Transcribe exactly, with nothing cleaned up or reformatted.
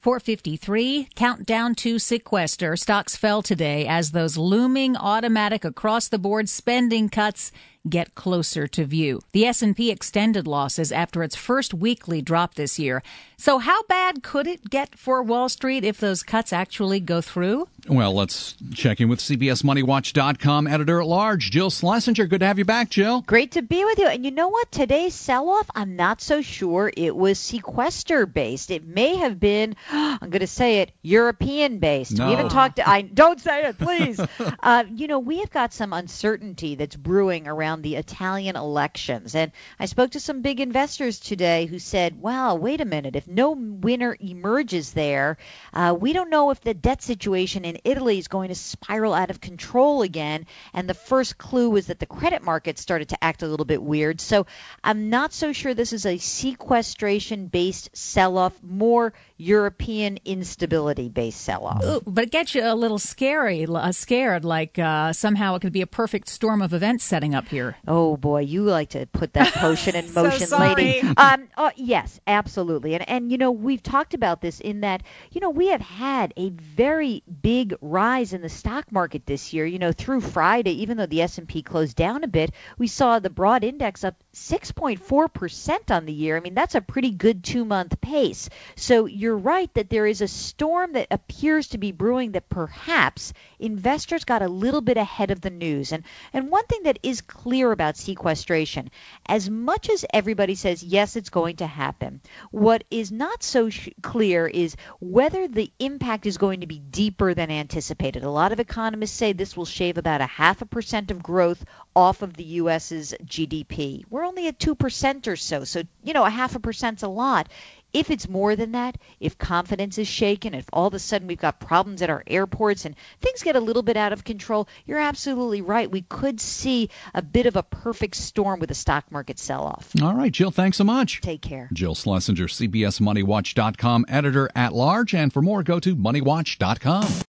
four fifty-three, countdown to sequester. Stocks fell today as those looming automatic across-the-board spending cuts get closer to view. The S and P extended losses after its first weekly drop this year. So how bad could it get for Wall Street if those cuts actually go through? Well, let's check in with C B S Money Watch dot com editor-at-large, Jill Schlesinger. Good to have you back, Jill. Great to be with you. And you know what? Today's sell-off, I'm not so sure it was sequester-based. It may have been, I'm going to say it, European-based. No. We haven't talked to, I don't say it, please. uh, you know, we have got some uncertainty that's brewing around the Italian elections. And I spoke to some big investors today who said, wow, wait a minute, if no winner emerges there, uh, we don't know if the debt situation in Italy is going to spiral out of control again. And the first clue was that the credit market started to act a little bit weird. So I'm not so sure this is a sequestration-based sell-off, more European instability-based sell-off. Ooh, but it gets you a little scary, uh, scared, like uh, somehow it could be a perfect storm of events setting up here. Oh, boy, you like to put that potion in So motion, sorry. lady. Um, uh, yes, absolutely. And, and, you know, we've talked about this in that, you know, we have had a very big rise in the stock market this year. You know, through Friday, even though the S and P closed down a bit, we saw the broad index up six point four percent on the year. I mean, that's a pretty good two-month pace. So you're right that there is a storm that appears to be brewing that perhaps investors got a little bit ahead of the news. And, and one thing that is clear about sequestration, as much as everybody says, yes, it's going to happen, what is not so sh- clear is whether the impact is going to be deeper than anticipated. A lot of economists say this will shave about a half a percent of growth off of the U S's G D P. We're only at two percent or so, so, you know, a half a percent's a lot. If it's more than that, if confidence is shaken, if all of a sudden we've got problems at our airports and things get a little bit out of control, you're absolutely right. We could see a bit of a perfect storm with a stock market sell-off. All right, Jill, thanks so much. Take care. Jill Schlesinger, C B S Money Watch dot com editor-at-large. And for more, go to Money Watch dot com.